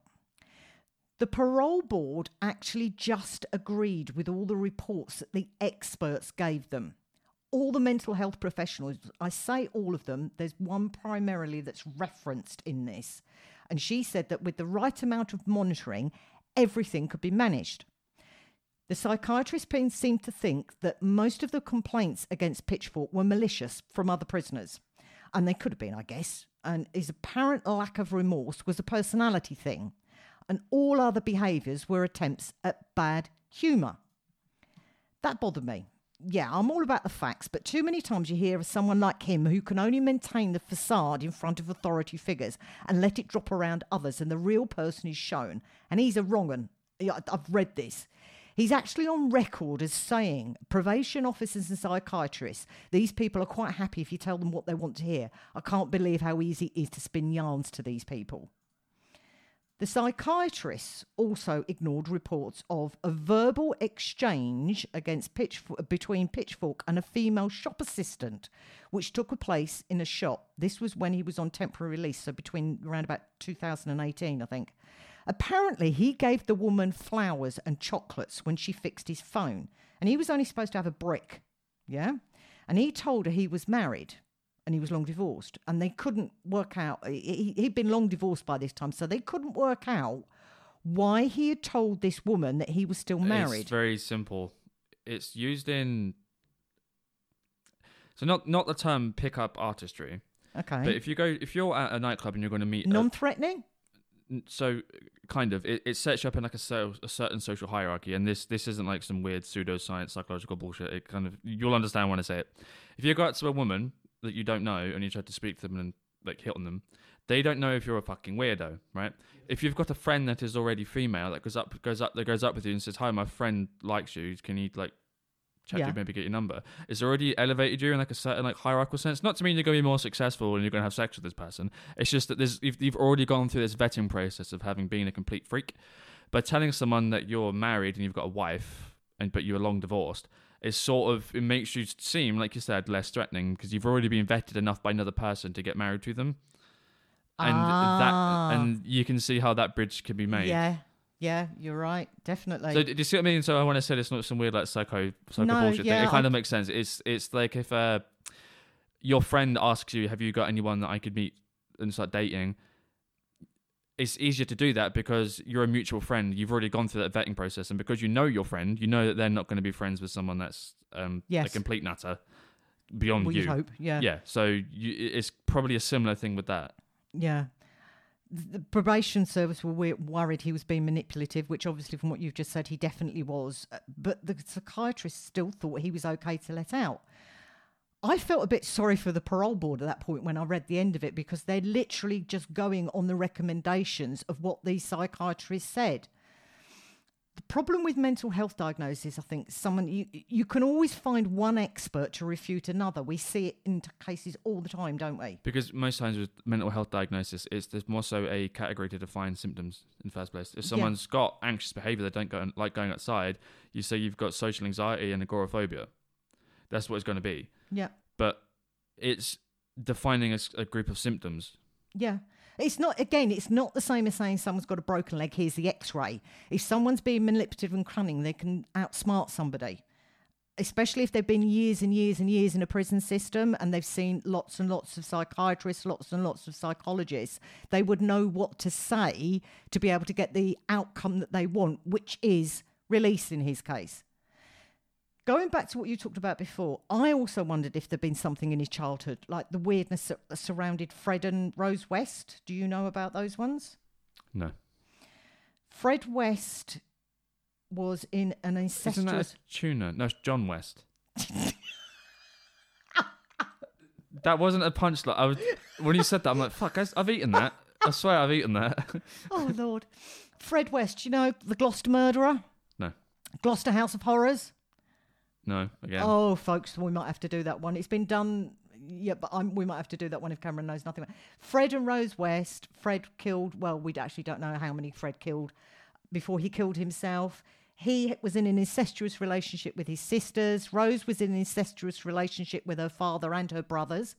The parole board actually just agreed with all the reports that the experts gave them. All the mental health professionals, I say all of them, there's one primarily that's referenced in this. And she said that with the right amount of monitoring, everything could be managed. The psychiatrist seemed to think that most of the complaints against Pitchfork were malicious from other prisoners. And they could have been, I guess. And his apparent lack of remorse was a personality thing. And all other behaviours were attempts at bad humour. That bothered me. Yeah, I'm all about the facts, but too many times you hear of someone like him who can only maintain the facade in front of authority figures and let it drop around others, and the real person is shown. And he's a wrong un. I've read this. He's actually on record as saying, probation officers and psychiatrists, these people are quite happy if you tell them what they want to hear. I can't believe how easy it is to spin yarns to these people. The psychiatrists also ignored reports of a verbal exchange between Pitchfork and a female shop assistant, which took place in a shop. This was when he was on temporary release, so between around about 2018, I think. Apparently, he gave the woman flowers and chocolates when she fixed his phone, and he was only supposed to have a brick, yeah? And he told her he was married and he was long divorced, and they couldn't work out. He'd been long divorced by this time, so they couldn't work out why he had told this woman that he was still married. It's very simple. It's used in... So not the term pick-up artistry. Okay. But if you're at a nightclub and you're going to meet... Non-threatening? So, kind of. It sets you up in like a certain social hierarchy, and this isn't like some weird pseudoscience psychological bullshit. It kind of... You'll understand when I say it. If you go out to a woman that you don't know and you try to speak to them and like hit on them, they don't know if you're a fucking weirdo, right? If you've got a friend that is already female that goes up with you and says, "Hi, my friend likes you. Can you like chat to you, maybe get your number?" It's already elevated you in like a certain like hierarchical sense. Not to mean you're going to be more successful and you're going to have sex with this person. It's just that you've already gone through this vetting process of having been a complete freak. By telling someone that you're married and you've got a wife but you're long divorced, it makes you seem, like you said, less threatening because you've already been vetted enough by another person to get married to them. And you can see how that bridge can be made. Yeah, you're right, definitely. So do you see what I mean? So I want to say it's not some weird like psycho bullshit thing. It kind of makes sense. It's like if your friend asks you, "Have you got anyone that I could meet and start dating?" It's easier to do that because you're a mutual friend. You've already gone through that vetting process, and because you know your friend, you know that they're not going to be friends with someone that's a complete nutter beyond you. You'd hope, yeah. Yeah, so it's probably a similar thing with that. Yeah. The probation service were worried he was being manipulative, which obviously from what you've just said, he definitely was. But the psychiatrist still thought he was okay to let out. I felt a bit sorry for the parole board at that point when I read the end of it, because they're literally just going on the recommendations of what these psychiatrists said. The problem with mental health diagnosis, I think, you can always find one expert to refute another. We see it in cases all the time, don't we? Because most times with mental health diagnosis, there's more so a category to define symptoms in the first place. If someone's got anxious behaviour, they don't like going outside, you say you've got social anxiety and agoraphobia. That's what it's going to be. Yeah. But it's defining a group of symptoms. Yeah. It's not the same as saying someone's got a broken leg, here's the x-ray. If someone's being manipulative and cunning, they can outsmart somebody. Especially if they've been years and years and years in a prison system and they've seen lots and lots of psychiatrists, lots and lots of psychologists. They would know what to say to be able to get the outcome that they want, which is release in his case. Going back to what you talked about before, I also wondered if there'd been something in his childhood, like the weirdness that surrounded Fred and Rose West. Do you know about those ones? No. Fred West was in an incestuous... Isn't that a tuna? No, it's John West. That wasn't a punchline. When you said that, I'm like, fuck, I've eaten that. I swear I've eaten that. Oh, Lord. Fred West, you know, the Gloucester murderer? No. Gloucester House of Horrors? No, again. Oh, folks, we might have to do that one. It's been done, but we might have to do that one if Cameron knows nothing about it. Fred and Rose West. Fred killed, well, we actually don't know how many Fred killed before he killed himself. He was in an incestuous relationship with his sisters. Rose was in an incestuous relationship with her father and her brothers.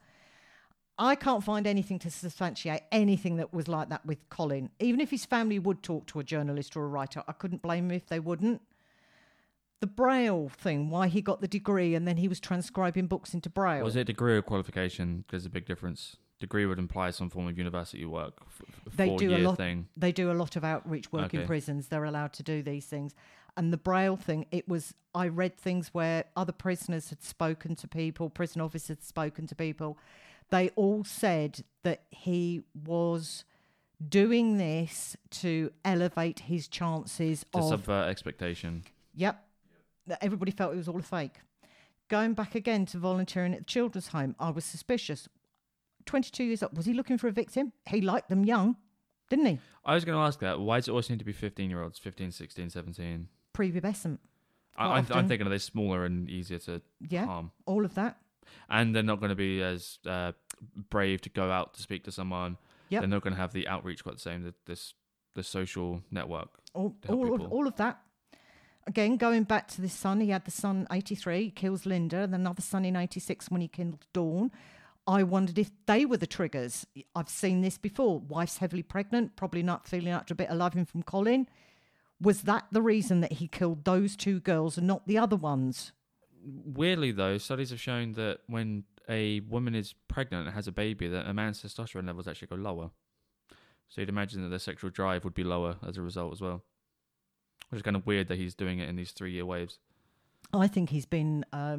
I can't find anything to substantiate anything that was like that with Colin. Even if his family would talk to a journalist or a writer, I couldn't blame him if they wouldn't. The Braille thing, why he got the degree and then he was transcribing books into Braille. Was it a degree or qualification? There's a big difference. Degree would imply some form of university work. They do thing. They do a lot of outreach work in prisons. They're allowed to do these things. And the Braille thing, I read things where other prisoners had spoken to people, prison officers had spoken to people. They all said that he was doing this to elevate his chances to subvert expectation. Yep. Everybody felt it was all a fake. Going back again to volunteering at the children's home, I was suspicious. 22 years old. Was he looking for a victim? He liked them young, didn't he? I was going to ask that. Why does it always seem to be 15-year-olds, 15, 16, 17? Prepubescent. I'm thinking are they smaller and easier to harm? All of that. And they're not going to be as brave to go out to speak to someone. Yep. They're not going to have the outreach quite the same, the social network. All of that. Again, going back to this son, he had the son 83, kills Linda, and another son in 86 when he killed Dawn. I wondered if they were the triggers. I've seen this before. Wife's heavily pregnant, probably not feeling up to a bit of loving from Colin. Was that the reason that he killed those two girls and not the other ones? Weirdly, though, studies have shown that when a woman is pregnant and has a baby, that a man's testosterone levels actually go lower. So you'd imagine that their sexual drive would be lower as a result as well. Which is kind of weird that he's doing it in these 3-year waves. I think he's been...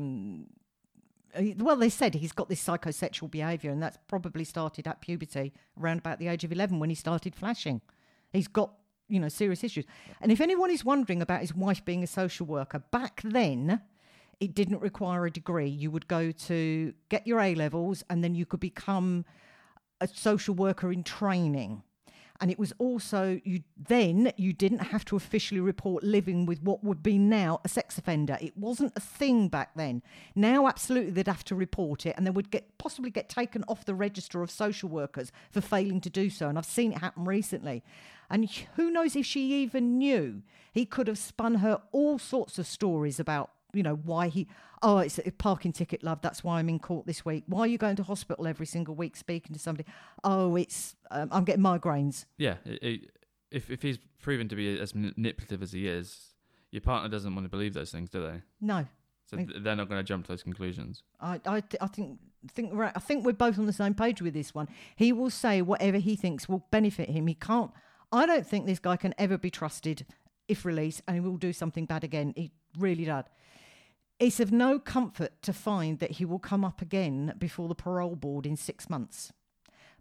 well, they said he's got this psychosexual behaviour, and that's probably started at puberty, around about the age of 11 when he started flashing. He's got, serious issues. And if anyone is wondering about his wife being a social worker, back then, it didn't require a degree. You would go to get your A-levels, and then you could become a social worker in training. And it was also, you didn't have to officially report living with what would be now a sex offender. It wasn't a thing back then. Now, absolutely, they'd have to report it, and they would possibly get taken off the register of social workers for failing to do so. And I've seen it happen recently. And who knows if she even knew. He could have spun her all sorts of stories about, why it's a parking ticket, love. That's why I'm in court this week. Why are you going to hospital every single week speaking to somebody? Oh, I'm getting migraines. Yeah. If he's proven to be as manipulative as he is, your partner doesn't want to believe those things, do they? No. So they're not going to jump to those conclusions. I think we're both on the same page with this one. He will say whatever he thinks will benefit him. He can't. I don't think this guy can ever be trusted if released, and he will do something bad again. He really does. It's of no comfort to find that he will come up again before the parole board in 6 months.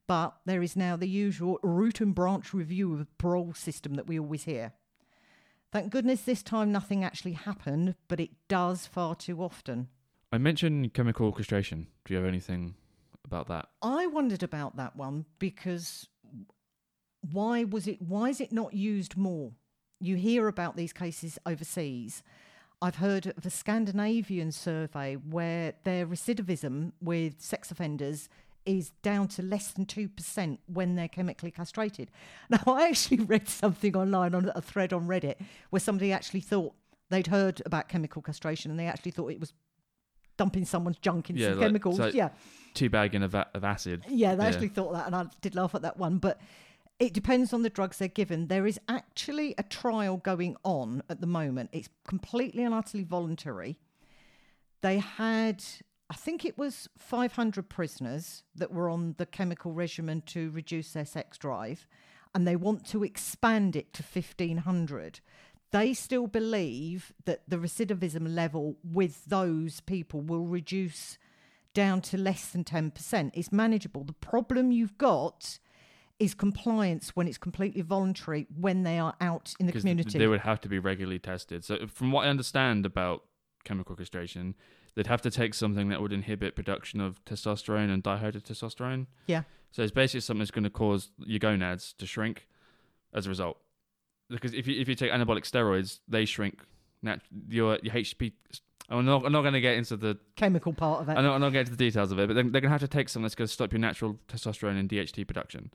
but there is now the usual root and branch review of the parole system that we always hear. Thank goodness this time nothing actually happened, but it does far too often. I mentioned chemical castration. Do you have anything about that? I wondered about that one because why is it not used more? You hear about these cases overseas. I've heard of a Scandinavian survey where their recidivism with sex offenders is down to less than 2% when they're chemically castrated. Now, I actually read something online on a thread on Reddit where somebody actually thought they'd heard about chemical castration and they actually thought it was dumping someone's junk in some chemicals. So teabagging a vat of acid. Yeah, they actually thought that, and I did laugh at that one. But it depends on the drugs they're given. There is actually a trial going on at the moment. It's completely and utterly voluntary. They had, I think it was 500 prisoners that were on the chemical regimen to reduce their sex drive, and they want to expand it to 1,500. They still believe that the recidivism level with those people will reduce down to less than 10%. It's manageable. The problem you've got is compliance when it's completely voluntary when they are out in the community. They would have to be regularly tested. So from what I understand about chemical castration, they'd have to take something that would inhibit production of testosterone and dihydrotestosterone. Yeah. So it's basically something that's going to cause your gonads to shrink as a result. Because if you take anabolic steroids, they shrink. Your HP. I'm not going to get into the chemical part of it. I'm not going to get into the details of it, but they're going to have to take something that's going to stop your natural testosterone and DHT production.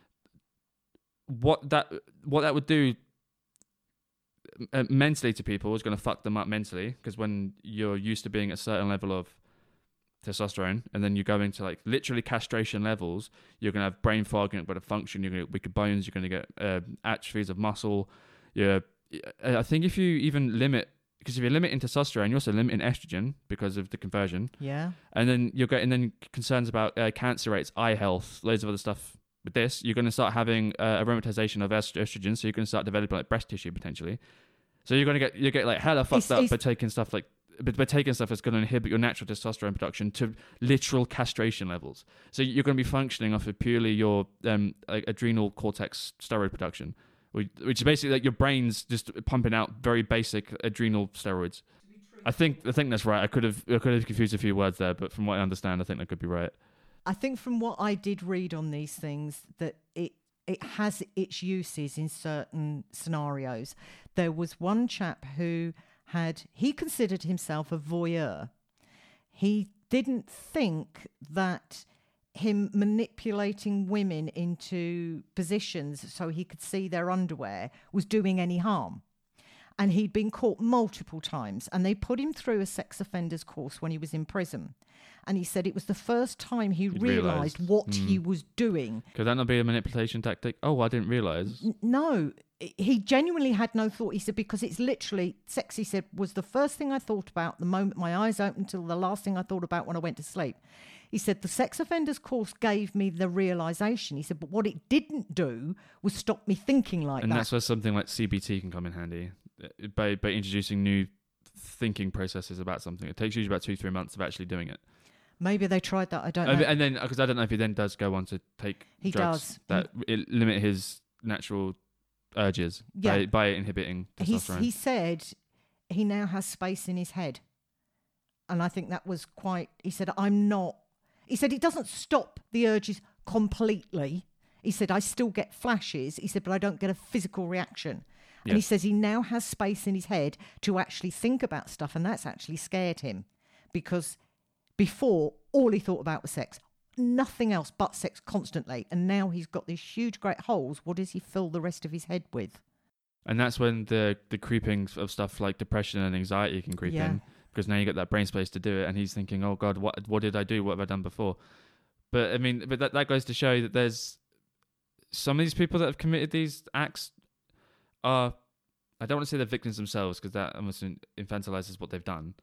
What that would do mentally to people is going to fuck them up mentally, because when you're used to being at a certain level of testosterone and then you're going to like literally castration levels, you're going to have brain fog, you're going to function, you're going to get weaker bones, you're going to get atrophies of muscle. I think if you even limit, because if you're limiting testosterone, you're also limiting estrogen because of the conversion. Yeah. And then you're getting then concerns about cancer rates, eye health, loads of other stuff. With this, you're going to start having aromatization of estrogen, so you're going to start developing like breast tissue potentially. So you're going to get like hella fucked up by taking stuff that's going to inhibit your natural testosterone production to literal castration levels. So you're going to be functioning off of purely your adrenal cortex steroid production, which is basically like your brain's just pumping out very basic adrenal steroids. I think that's right. I could have confused a few words there, but from what I understand, I think that could be right. I think from what I did read on these things that it has its uses in certain scenarios. There was one chap who he considered himself a voyeur. He didn't think that him manipulating women into positions so he could see their underwear was doing any harm. And he'd been caught multiple times, and they put him through a sex offenders course when he was in prison. And he said it was the first time he realised what he was doing. Could that not be a manipulation tactic? Oh, I didn't realise. No, he genuinely had no thought. He said, because it's literally, sex, he said, was the first thing I thought about the moment my eyes opened till the last thing I thought about when I went to sleep. He said, the sex offenders course gave me the realisation. He said, but what it didn't do was stop me thinking like that. And that's where something like CBT can come in handy. By introducing new thinking processes about something. It takes usually about 2-3 months of actually doing it. Maybe they tried that. I don't know. And then, because I don't know if he then does go on to take drugs that limit his natural urges by inhibiting testosterone. He said he now has space in his head. And I think that was quite... He said, He said it doesn't stop the urges completely. He said, I still get flashes. He said, but I don't get a physical reaction. And he says he now has space in his head to actually think about stuff, and that's actually scared him, because before, all he thought about was sex. Nothing else but sex constantly. And now he's got these huge, great holes. What does he fill the rest of his head with? And that's when the creeping of stuff like depression and anxiety can creep in, because now you get that brain space to do it, and he's thinking, oh, God, what did I do? What have I done before? But, I mean, that goes to show that there's some of these people that have committed these acts are, I don't want to say they're victims themselves, because that almost infantilizes what they've done.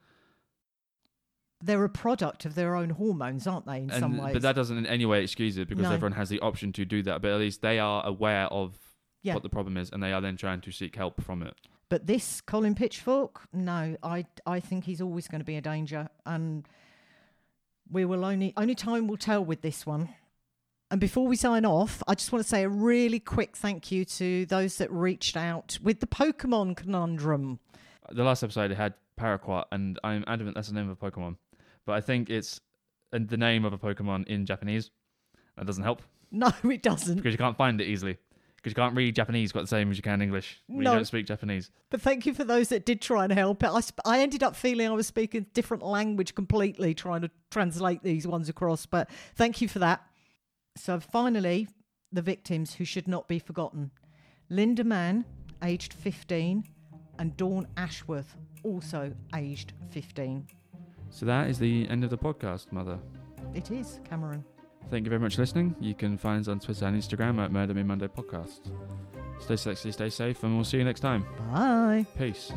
They're a product of their own hormones, aren't they, in some ways? But that doesn't in any way excuse it, because everyone has the option to do that. But at least they are aware of what the problem is, and they are then trying to seek help from it. But this Colin Pitchfork, no, I think he's always going to be a danger, and we will only time will tell with this one. And before we sign off, I just want to say a really quick thank you to those that reached out with the Pokemon conundrum. The last episode had Paraquat, and I'm adamant that's the name of a Pokemon. But I think it's the name of a Pokemon in Japanese. That doesn't help. No, it doesn't. Because you can't find it easily. Because you can't read Japanese quite the same as you can English. When No. You don't speak Japanese. But thank you for those that did try and help. I ended up feeling I was speaking a different language completely, trying to translate these ones across. But thank you for that. So finally, the victims who should not be forgotten. Linda Mann, aged 15, and Dawn Ashworth, also aged 15. So that is the end of the podcast, Mother. It is, Cameron. Thank you very much for listening. You can find us on Twitter and Instagram at Murder Me Monday Podcast. Stay sexy, stay safe, and we'll see you next time. Bye. Peace.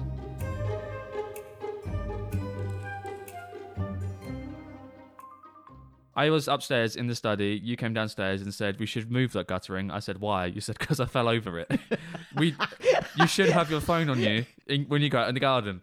I was upstairs in the study. You came downstairs and said we should move that guttering. I said, why? You said, because I fell over it. You should have your phone on you when you go out in the garden.